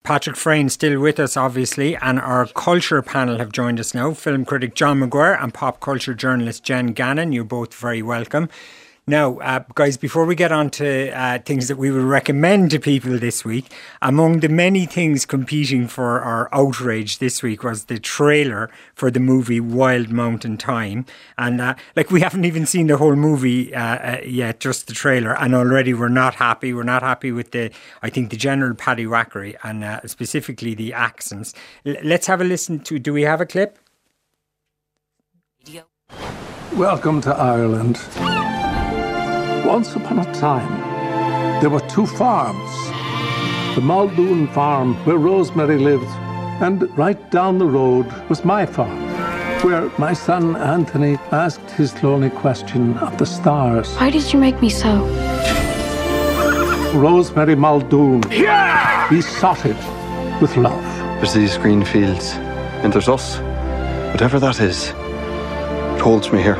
Patrick Freyne still with us, obviously, and our culture panel have joined us now. Film critic John McGuire and pop culture journalist Jen Gannon. You're both very welcome. Now, guys, before we get on to things that we would recommend to people this week, among the many things competing for our outrage this week was the trailer for the movie Wild Mountain Thyme. And we haven't even seen the whole movie yet, just the trailer. And already we're not happy. We're not happy with the general paddywhackery and specifically the accents. Let's have a listen to, do we have a clip? Welcome to Ireland. Once upon a time, there were two farms. The Muldoon farm, where Rosemary lived, and right down the road was my farm, where my son Anthony asked his lonely question of the stars. Why did you make me so? Rosemary Muldoon. Yeah! Besotted with love. There's these green fields, and there's us. Whatever that is, it holds me here.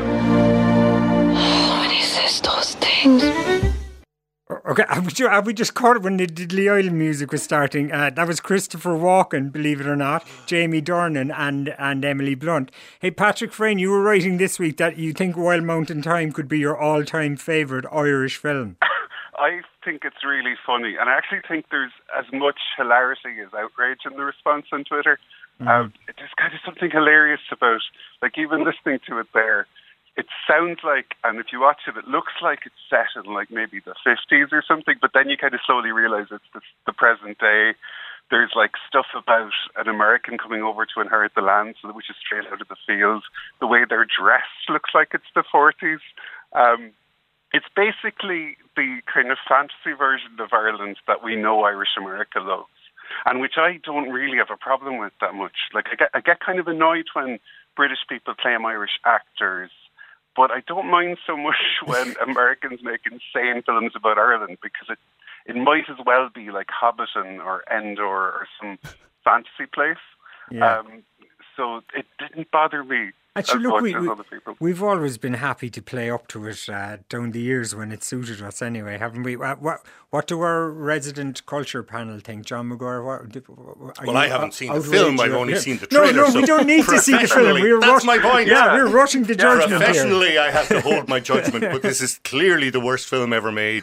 Okay, have we just caught it when the Lee Island music was starting? That was Christopher Walken, believe it or not, Jamie Dornan and Emily Blunt. Hey, Patrick Freyne, you were writing this week that you think Wild Mountain Thyme could be your all-time favourite Irish film. I think it's really funny, and I actually think there's as much hilarity as outrage in the response on Twitter. There's kind of something hilarious about, like, even listening to it there. It sounds like, and if you watch it, it looks like it's set in like maybe the 50s or something, but then you kind of slowly realise it's the present day. There's like stuff about an American coming over to inherit the land, which is straight out of the field. The way they're dressed looks like it's the 40s. It's basically the kind of fantasy version of Ireland that we know Irish America loves, and which I don't really have a problem with that much. Like I get kind of annoyed when British people claim Irish actors, but I don't mind so much when Americans make insane films about Ireland, because it might as well be like Hobbiton or Endor or some fantasy place. Yeah. So it didn't bother me. Actually, look, we've always been happy to play up to it down the years when it suited us anyway, haven't we? What do our resident culture panel think? John McGuire, I haven't seen the film, I've only seen the trailer. No, we don't need to see the film. That's my point. Yeah, we're rushing the judgment Professionally, I have to hold my judgment, but this is clearly the worst film ever made.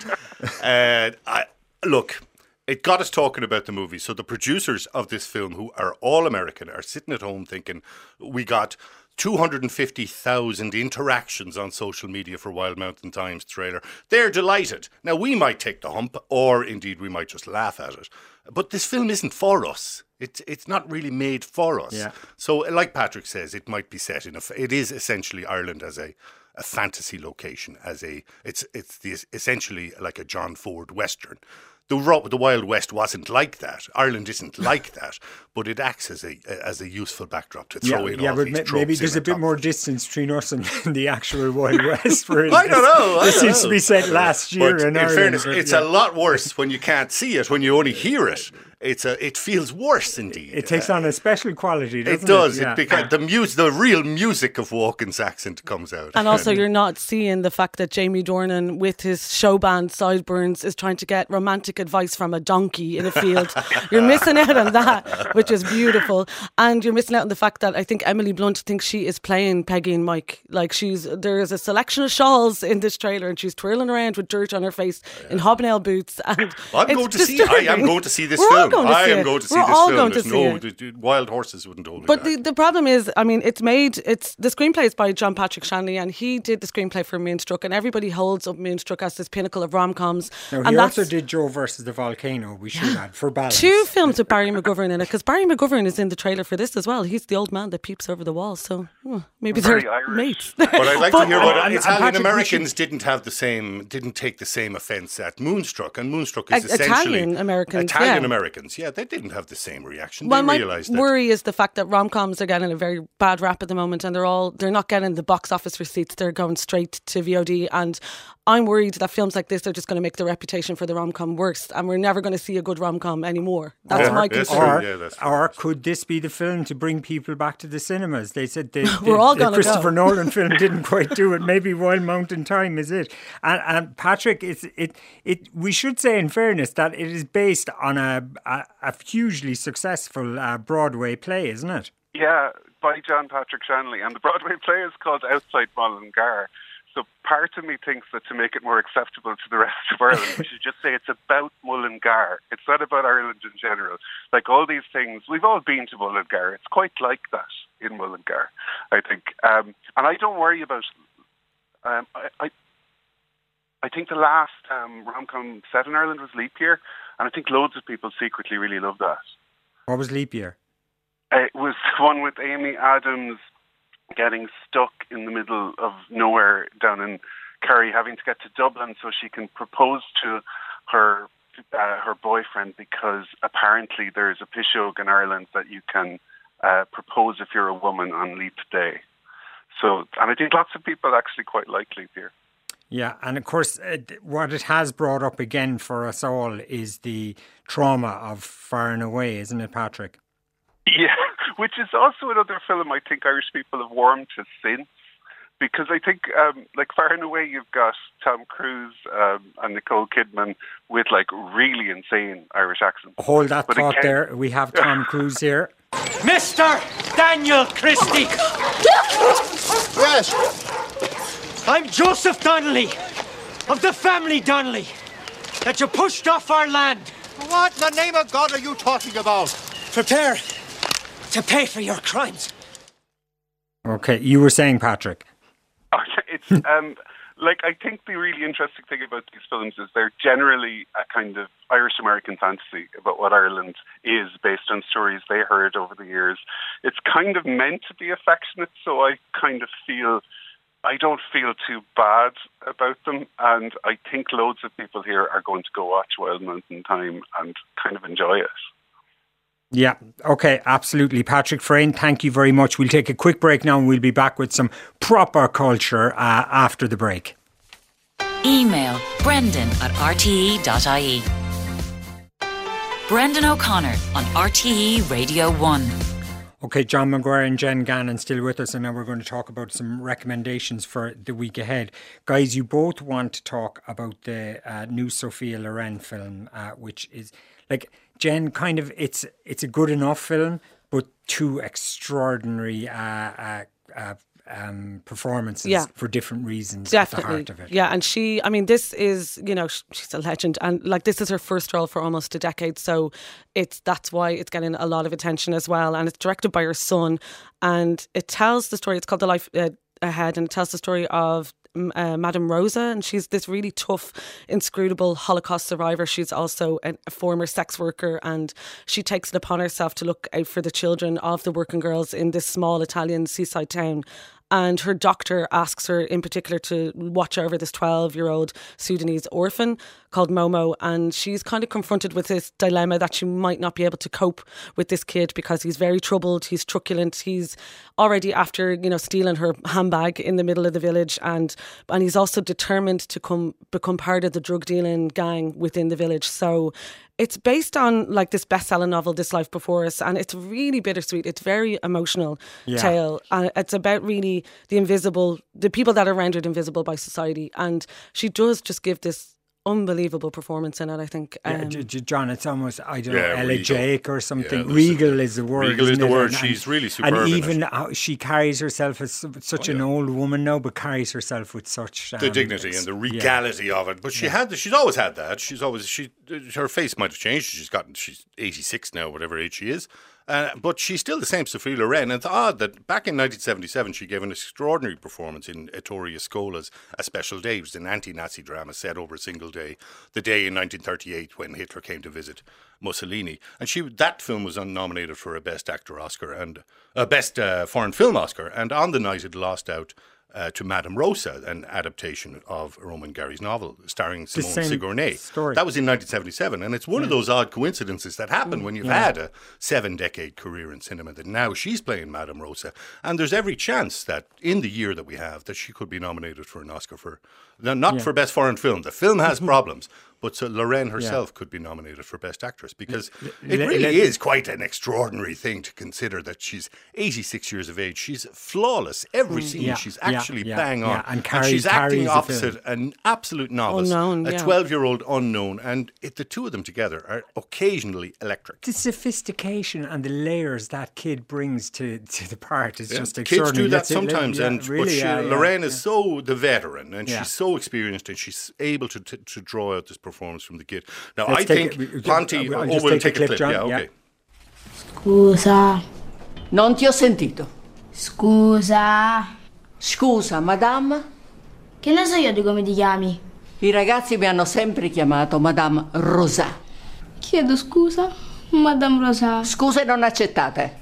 Look, it got us talking about the movie. So the producers of this film, who are all American, are sitting at home thinking, we got 250,000 interactions on social media for Wild Mountain Thyme's trailer. They're delighted. Now, we might take the hump, or indeed we might just laugh at it. But this film isn't for us. It's not really made for us. Yeah. So, like Patrick says, it might be set in it is essentially Ireland as a fantasy location. It's essentially like a John Ford Western. The Wild West wasn't like that. Ireland isn't like that, but it acts as a useful backdrop to throw in all these tropes. Maybe there's a bit more distance between us and the actual Wild West. I don't know. This seems to be set last year in Ireland. Fairness, it's a lot worse when you can't see it, when you only hear it. It feels worse indeed. It takes on a special quality, doesn't it? It does. Yeah. Because the real music of Walken's accent comes out. And also you're not seeing the fact that Jamie Dornan with his show band Sideburns is trying to get romantic advice from a donkey in a field. You're missing out on that, which is beautiful. And you're missing out on the fact that I think Emily Blunt thinks she is playing Peggy and Mike. Like there is a selection of shawls in this trailer and she's twirling around with dirt on her face in hobnail boots. And I am going to see this film. I am going to see this film. The Wild Horses wouldn't hold me back. But the problem is, I mean, the screenplay is by John Patrick Shanley, and he did the screenplay for Moonstruck, and everybody holds up Moonstruck as this pinnacle of rom-coms. Now, he also did Joe versus the Volcano, we should add, for balance. 2 films with Barry McGovern in it, because Barry McGovern is in the trailer for this as well. He's the old man that peeps over the wall, so maybe they're mates. But I'd like to hear what Italian Americans didn't take the same offence at Moonstruck, and Moonstruck is essentially Italian Americans. Yeah, they didn't have the same reaction. Well, my worry is the fact that rom-coms are getting a very bad rap at the moment, and they're not getting the box office receipts. They're going straight to VOD, and I'm worried that films like this are just going to make the reputation for the rom-com worse, and we're never going to see a good rom-com anymore. That's my concern. Or could this be the film to bring people back to the cinemas? They said we're all going to Christopher Nolan film didn't quite do it. Maybe Wild Mountain Thyme is it. And Patrick, we should say in fairness that it is based on a hugely successful Broadway play, isn't it? Yeah, by John Patrick Shanley. And the Broadway play is called Outside Mullingar. So part of me thinks that to make it more acceptable to the rest of Ireland, we should just say it's about Mullingar. It's not about Ireland in general. Like all these things, we've all been to Mullingar. It's quite like that in Mullingar, I think. And I don't worry about... I think the last rom-com set in Ireland was Leap Year, and I think loads of people secretly really love that. What was Leap Year? It was the one with Amy Adams getting stuck in the middle of nowhere down in Kerry, having to get to Dublin so she can propose to her boyfriend, because apparently there's a pishog in Ireland that you can propose if you're a woman on Leap Day. So, and I think lots of people actually quite like Leap Year. Yeah, and of course, what it has brought up again for us all is the trauma of Far and Away, isn't it, Patrick? Yeah, which is also another film I think Irish people have warmed to since. Because I think, like Far and Away, you've got Tom Cruise and Nicole Kidman with like really insane Irish accents. Hold that thought there. We have Tom Cruise here. Mr. Daniel Christie. Yes. I'm Joseph Donnelly of the family Donnelly that you pushed off our land. What in the name of God are you talking about? Prepare to pay for your crimes. Okay, you were saying, Patrick. It's like, I think the really interesting thing about these films is they're generally a kind of Irish-American fantasy about what Ireland is based on stories they heard over the years. It's kind of meant to be affectionate, so I don't feel too bad about them, and I think loads of people here are going to go watch Wild Mountain Thyme and kind of enjoy it. Yeah, okay, absolutely. Patrick Frayne, thank you very much. We'll take a quick break now and we'll be back with some proper culture after the break. Email brendan@rte.ie. Brendan O'Connor on RTE Radio 1. Okay, John Maguire and Jen Gannon still with us, and now we're going to talk about some recommendations for the week ahead. Guys, you both want to talk about the new Sophia Loren film, which is like... Jen, kind of, it's a good enough film, but two extraordinary performances for different reasons. Definitely. At the heart of it. Yeah, and this is, she's a legend, and like this is her first role for almost a decade, so that's why it's getting a lot of attention as well, and it's directed by her son, and it tells the story. It's called The Life Ahead, and it tells the story of Madame Rosa, and she's this really tough, inscrutable Holocaust survivor. She's also a former sex worker, and she takes it upon herself to look out for the children of the working girls in this small Italian seaside town. And her doctor asks her in particular to watch over this 12-year-old Sudanese orphan called Momo, and she's kind of confronted with this dilemma that she might not be able to cope with this kid because he's very troubled, he's truculent, he's already after, stealing her handbag in the middle of the village, and he's also determined to become part of the drug dealing gang within the village. So it's based on like this best-selling novel, This Life Before Us, and it's really bittersweet. It's very emotional tale. And it's about really the people that are rendered invisible by society. And she does just give this unbelievable performance in it, I think. John, it's almost, elegiac or something. Regal is the word. Regal is the word. She's really superb. And even how she carries herself as such an old woman now, but carries herself with such... the dignity and the regality of it. But she's always had that. Her face might have changed. She's 86 now, whatever age she is. But she's still the same Sophia Loren. And it's odd that back in 1977 she gave an extraordinary performance in Ettore Scola's A Special Day. It was an anti-Nazi drama set over a single day, the day in 1938 when Hitler came to visit Mussolini. And that film was nominated for a Best Actor Oscar and a Best Foreign Film Oscar. And on the night it lost out to Madame Rosa, an adaptation of Roman Gary's novel starring Simone same Signoret. story. That was in 1977, and it's one of those odd coincidences that happen when you've had a 7-decade career in cinema, that now she's playing Madame Rosa, and there's every chance that in the year that we have, that she could be nominated for an Oscar for, not for Best Foreign Film. The film has problems, but so Lorraine herself could be nominated for Best Actress, because it really is quite an extraordinary thing to consider that she's 86 years of age. She's flawless. Every scene she's actually bang on. And she's acting carries opposite an absolute novice, Unknown, a 12-year-old unknown, and the two of them together are occasionally electric. The sophistication and the layers that kid brings to the part is just Kids extraordinary. do that sometimes, Lorraine is so the veteran, and she's so experienced, and she's able to draw out this performance from the kid. Now, I think Ponty... We'll take a clip, John. yeah, okay. Scusa. Non ti ho sentito. Scusa. Scusa, madame? Che ne so io di come ti chiami? I ragazzi mi hanno sempre chiamato Madame Rosa. Chiedo scusa, Madame Rosa. Scuse non accettate.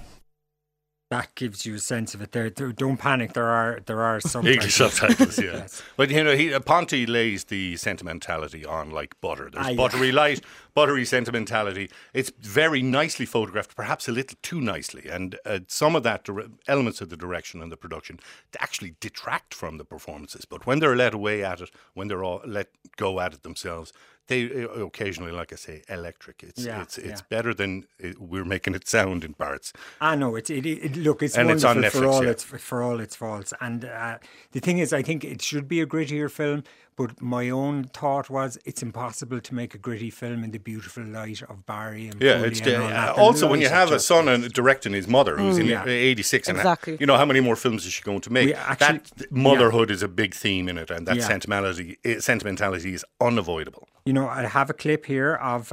That gives you a sense of it. There, don't panic. There are subtitles. English subtitles, yeah. Yes. But Ponty lays the sentimentality on like butter. There's buttery light, buttery sentimentality. It's very nicely photographed, perhaps a little too nicely, and some of that elements of the direction and the production actually detract from the performances. But when they're let away at it, when they're all let go at it themselves, they occasionally, like I say, electric. It's better than we're making it sound in parts. I know look, it's and wonderful it's on Netflix, for all its faults. And the thing is, I think it should be a grittier film. But my own thought was, it's impossible to make a gritty film in the beautiful light of Barry and also when you have a son and directing his mother, who's in 86, exactly. And how many more films is she going to make? That motherhood is a big theme in it, and that sentimentality is unavoidable. I have a clip here of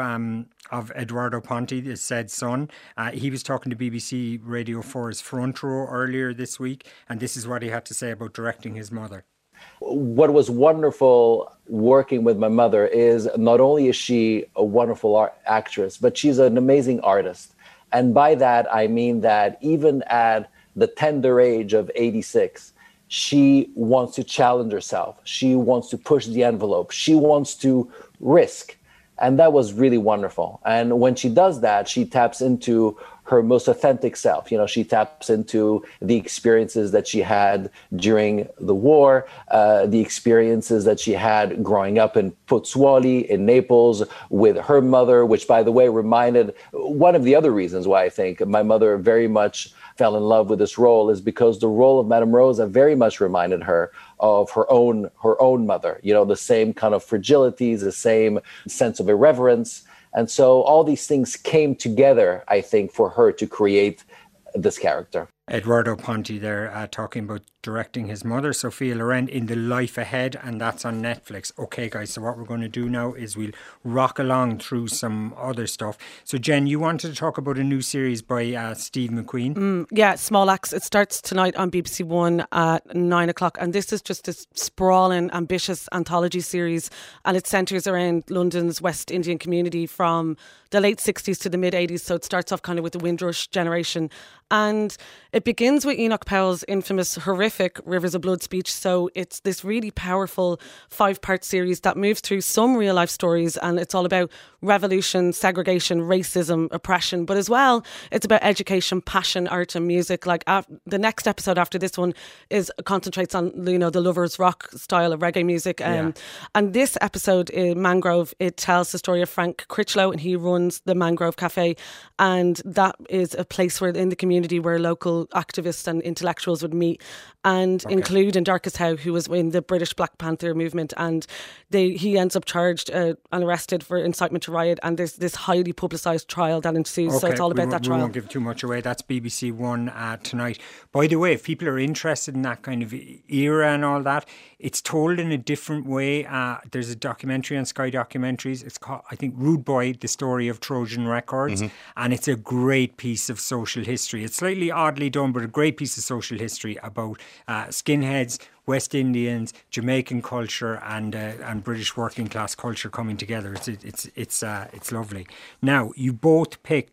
Eduardo Ponti, the said son. He was talking to BBC Radio 4's Front Row earlier this week, and this is what he had to say about directing his mother. What was wonderful working with my mother is not only is she a wonderful actress, but she's an amazing artist. And by that, I mean that even at the tender age of 86, she wants to challenge herself. She wants to push the envelope. She wants to risk. And that was really wonderful. And when she does that, she taps into her most authentic self. She taps into the experiences that she had during the war, the experiences that she had growing up in Pozzuoli, in Naples, with her mother, which, by the way, reminded one of the other reasons why I think my mother very much fell in love with this role is because the role of Madame Rosa very much reminded her of her own mother. The same kind of fragilities, the same sense of irreverence. And so all these things came together, I think, for her to create this character. Eduardo Ponti there talking about directing his mother, Sophia Loren, in The Life Ahead, and that's on Netflix. Okay, guys, so what we're going to do now is we'll rock along through some other stuff. So, Jen, you wanted to talk about a new series by Steve McQueen. Small Axe. It starts tonight on BBC One at 9 o'clock, and this is just this sprawling, ambitious anthology series, and it centres around London's West Indian community from the late 60s to the mid 80s. So it starts off kind of with the Windrush generation, and it begins with Enoch Powell's infamous, horrific Rivers of Blood speech. So it's this really powerful 5-part series that moves through some real life stories, and it's all about revolution, segregation, racism, oppression, but as well, it's about education, passion, art and music. Like the next episode after this one concentrates on, the lovers rock style of reggae music. And this episode, Mangrove, it tells the story of Frank Critchlow, and he runs the Mangrove Cafe, and that is a place where in the community where local activists and intellectuals would meet, and include Darkest Howe, who was in the British Black Panther movement, and he ends up charged and arrested for incitement to riot, and there's this highly publicised trial that ensues. So it's all about that trial. We won't give too much away. That's BBC One tonight. By the way, if people are interested in that kind of era and all that, it's told in a different way. There's a documentary on Sky Documentaries. It's called, I think, Rude Boy, The Story of Trojan Records. And it's a great piece of social history. It's slightly oddly done, but a great piece of social history about skinheads, West Indians, Jamaican culture, and British working class culture coming together. It's lovely. Now, you both picked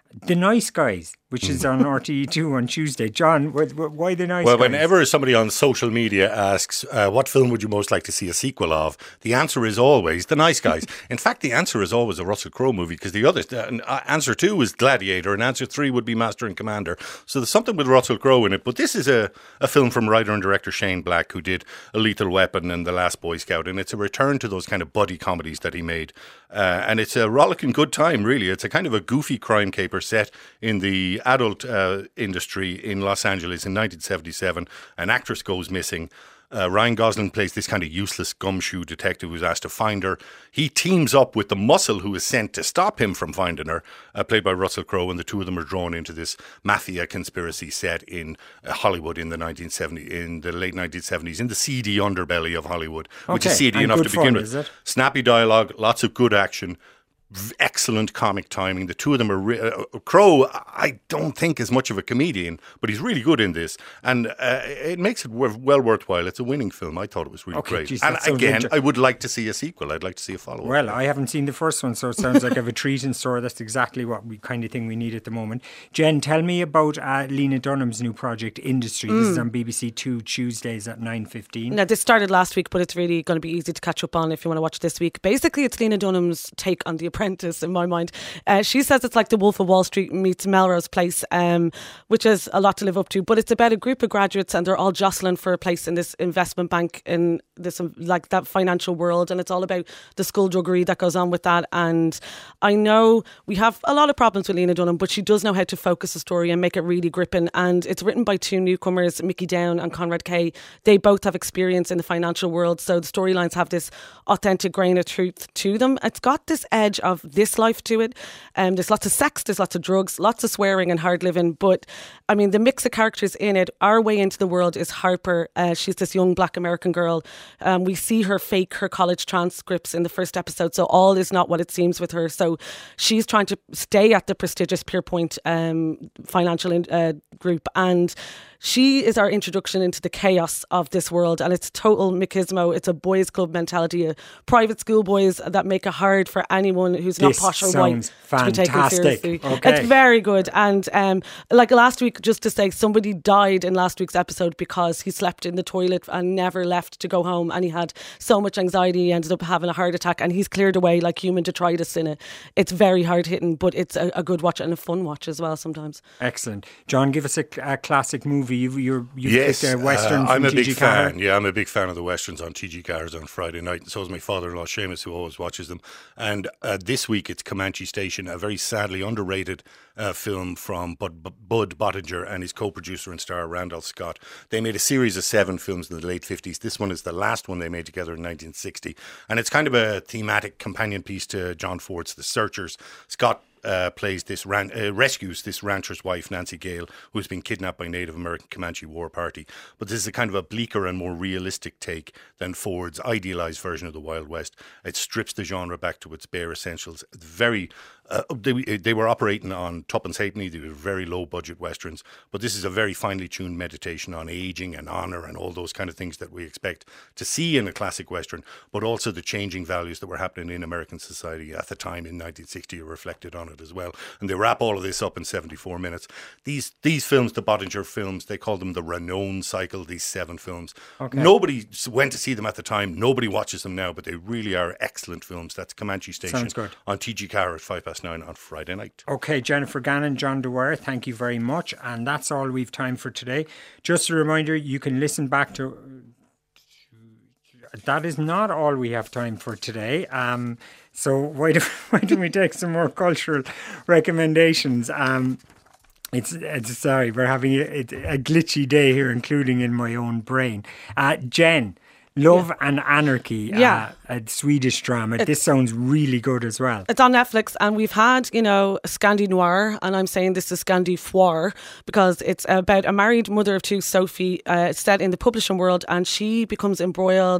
The Nice Guys, which is on RTE2 on Tuesday. John, why The Nice Guys? Well, whenever somebody on social media asks, what film would you most like to see a sequel of? The answer is always The Nice Guys. In fact, the answer is always a Russell Crowe movie, because the others, answer 2 is Gladiator and answer 3 would be Master and Commander. So there's something with Russell Crowe in it. But this is a film from writer and director Shane Black, who did A Lethal Weapon and The Last Boy Scout. And it's a return to those kind of buddy comedies that he made. And it's a rollicking good time, really. It's a kind of a goofy crime caper set in the adult industry in Los Angeles in 1977. An actress goes missing. Ryan Gosling plays this kind of useless gumshoe detective who's asked to find her. He teams up with the muscle who is sent to stop him from finding her, played by Russell Crowe, and the two of them are drawn into this mafia conspiracy set in Hollywood in the late 1970s, in the seedy underbelly of Hollywood, which is seedy enough to begin with. Snappy dialogue, lots of good action. Excellent comic timing. The two of them are... Crowe, I don't think is much of a comedian, but he's really good in this. And it makes it well worthwhile. It's a winning film. I thought it was really great. Geez, and again, I would like to see a sequel. I'd like to see a follow-up. Well, I haven't seen the first one, so it sounds like I have a treat in store. That's exactly what kind of thing we need at the moment. Jen, tell me about Lena Dunham's new project, Industry. This is on BBC Two Tuesdays at 9:15. Now, this started last week, but it's really going to be easy to catch up on if you want to watch this week. Basically, it's Lena Dunham's take on The Apprentice, in my mind. She says it's like The Wolf of Wall Street meets Melrose Place, which is a lot to live up to. But it's about a group of graduates, and they're all jostling for a place in this investment bank, in this like that financial world, and it's all about the skullduggery that goes on with that. And I know we have a lot of problems with Lena Dunham, but she does know how to focus a story and make it really gripping. And it's written by two newcomers, Mickey Down and Conrad Kay. They both have experience in the financial world, so the storylines have this authentic grain of truth to them. It's got this edge of this life to it. There's lots of sex, there's lots of drugs, lots of swearing and hard living. But I mean, the mix of characters in it, our way into the world is Harper. She's this young black American girl. We see her fake her college transcripts in the first episode, so all is not what it seems with her. So she's trying to stay at the prestigious Pierpoint financial group, and she is our introduction into the chaos of this world, and it's total machismo. It's a boys' club mentality, private school boys that make it hard for anyone who's not posh or white to be taken seriously. Okay. It's very good. And like last week, just to say, somebody died in last week's episode because he slept in the toilet and never left to go home, and he had so much anxiety he ended up having a heart attack, and he's cleared away like human detritus in it. It's very hard hitting, but it's a good watch and a fun watch as well sometimes. Excellent. John, give us a classic movie. You yes, picked a Western from I'm a T.G. big Carr. fan. Yeah, I'm a big fan of the Westerns on T.G. Carr's on Friday night. So is my father-in-law, Seamus, who always watches them. And this week it's Comanche Station, a very sadly underrated film from Bud Bottinger and his co-producer and star Randolph Scott. They made a series of 7 films in the late 50s. This one is the last one they made together in 1960. And it's kind of a thematic companion piece to John Ford's The Searchers. Scott plays this rescues this rancher's wife, Nancy Gale, who's been kidnapped by Native American Comanche War Party. But this is a kind of a bleaker and more realistic take than Ford's idealised version of the Wild West. It strips the genre back to its bare essentials. Very they were operating on tuppence halfpenny. They were very low budget westerns, but this is a very finely tuned meditation on aging and honour and all those kind of things that we expect to see in a classic western, but also the changing values that were happening in American society at the time in 1960 are reflected on it as well. And they wrap all of this up in 74 minutes. These films, the Bottinger films, they call them the Ranone cycle, these 7 films. Okay. Nobody went to see them at the time. Nobody watches them now, but they really are excellent films. That's Comanche Station on T.G. Carr at 9:05 on Friday night. Okay, Jennifer Gannon, John Dwyer, thank you very much. And that's all we've time for today. Just a reminder, you can listen back to... That is not all we have time for today. So why don't we take some more cultural recommendations? It's sorry, we're having a glitchy day here, including in my own brain. Jen, Love and Anarchy, a Swedish drama. This sounds really good as well. It's on Netflix, and we've had, Scandi Noir, and I'm saying this is Scandi Foire because it's about a married mother of 2, Sophie. It's set in the publishing world, and she becomes embroiled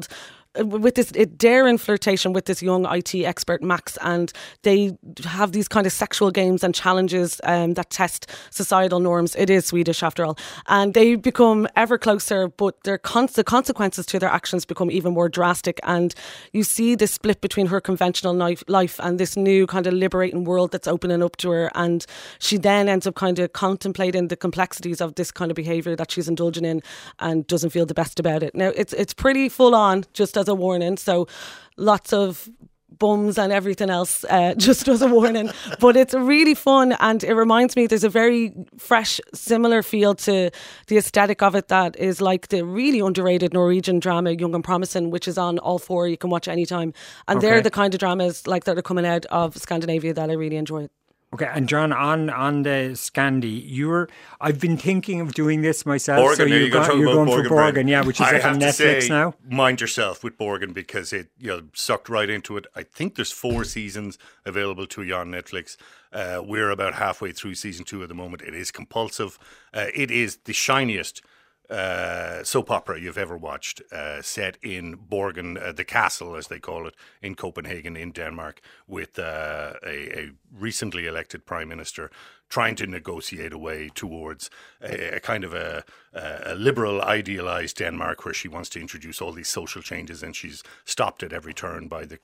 with this daring flirtation with this young IT expert Max, and they have these kind of sexual games and challenges that test societal norms. It is Swedish after all, and they become ever closer, but the consequences to their actions become even more drastic, and you see this split between her conventional life and this new kind of liberating world that's opening up to her, and she then ends up kind of contemplating the complexities of this kind of behaviour that she's indulging in and doesn't feel the best about it. Now it's pretty full on, just as a warning, so lots of bums and everything else, just as a warning. But it's really fun, and it reminds me there's a very fresh, similar feel to the aesthetic of it that is like the really underrated Norwegian drama Young and Promising, which is on All 4. You can watch anytime, and they're the kind of dramas like that are coming out of Scandinavia that I really enjoy. Okay, and John, on the Scandi, I've been thinking of doing this myself. Borgen, so you're going for Borgen, yeah, which is on Netflix now. Mind yourself with Borgen, because it sucked right into it. I think there's 4 seasons available to you on Netflix. We're about halfway through season 2 at the moment. It is compulsive. It is the shiniest soap opera you've ever watched, set in Borgen, the castle as they call it, in Copenhagen in Denmark, with a recently elected prime minister trying to negotiate a way towards a kind of a liberal, idealised Denmark, where she wants to introduce all these social changes, and she's stopped at every turn by the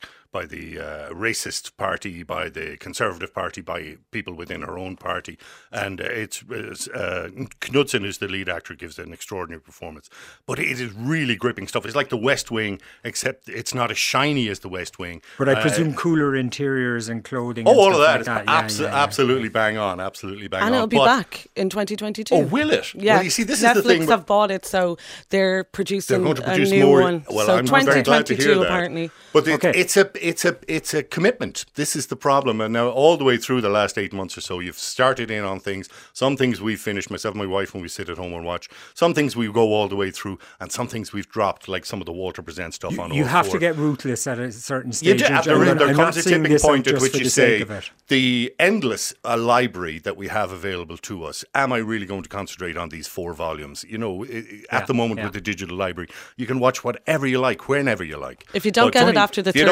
racist party, by the Conservative Party, by people within her own party. And it's Knudsen, who's the lead actor, gives an extraordinary performance. But it is really gripping stuff. It's like The West Wing, except it's not as shiny as The West Wing. But I presume cooler interiors and clothing. All of that. Like It's absolutely bang on. Absolutely bang on. And it'll be back in 2022. Oh, will it? Yeah. Well, you see, this Netflix is the thing. have bought it, so they're producing going to produce a new more. one. Well, so I'm very glad to hear 2022 that. apparently. But it's a commitment. This is the problem. And now all the way through the last 8 months or so, you've started in on things. Some things we've finished, myself and my wife, when we sit at home and watch. Some things we go all the way through, and some things we've dropped, like some of the Walter Present stuff on. You have to get ruthless at a certain stage. There comes a tipping point at which you say, the endless library that we have available to us, am I really going to concentrate on these 4 volumes? At the moment with the digital library, you can watch whatever you like, whenever you like. If you don't get it after the third,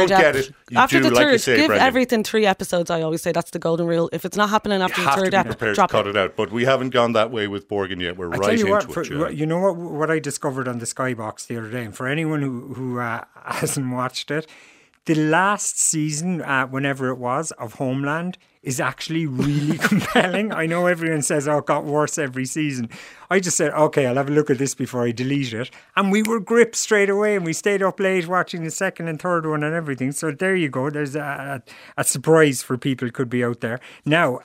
give everything 3 episodes. I always say that's the golden rule. If it's not happening after the third episode, drop cut it out. But we haven't gone that way with Borgen yet. We're right into it. You know what I discovered on the Skybox the other day, and for anyone who hasn't watched it, the last season, whenever it was, of Homeland is actually really compelling. I know everyone says, it got worse every season. I just said, okay, I'll have a look at this before I delete it. And we were gripped straight away, and we stayed up late watching the second and third one and everything. So there you go. There's a surprise for people could be out there. Now,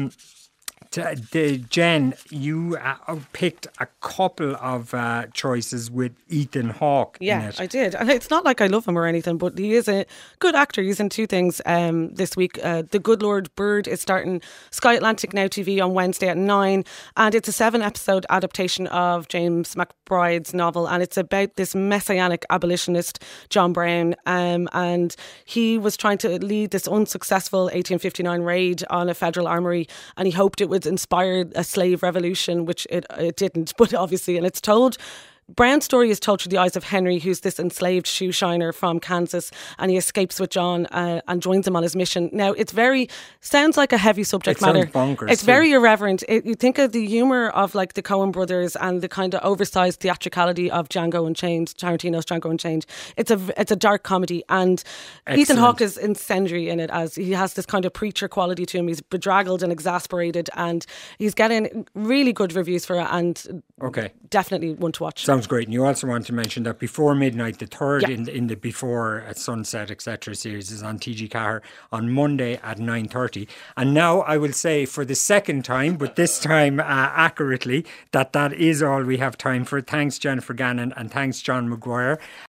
Jen, you picked a couple of choices with Ethan Hawke in it. I did. And it's not like I love him or anything, but he is a good actor. He's in 2 things this week. The Good Lord Bird is starting Sky Atlantic Now TV on Wednesday at 9. And it's a 7-episode adaptation of James McBride's novel. And it's about this messianic abolitionist, John Brown. And he was trying to lead this unsuccessful 1859 raid on a federal armoury. And he hoped it would inspire a slave revolution, which it didn't, but obviously, and it's told. Brown's story is told through the eyes of Henry, who's this enslaved shoe shiner from Kansas, and he escapes with John and joins him on his mission. Now, sounds like a heavy subject matter. It's very irreverent. You think of the humour of like the Coen brothers and the kind of oversized theatricality of Django Unchained, Tarantino's Django Unchained. It's a dark comedy, and Ethan Hawke is incendiary in it, as he has this kind of preacher quality to him. He's bedraggled and exasperated, and he's getting really good reviews for it, and definitely one to watch. Sounds great. And you also want to mention that Before Midnight, the third in the Before Sunset, etc. series, is on TG Cahir on Monday at 9:30. And now I will say for the second time, but this time accurately, that is all we have time for. Thanks, Jennifer Gannon, and thanks, John Maguire.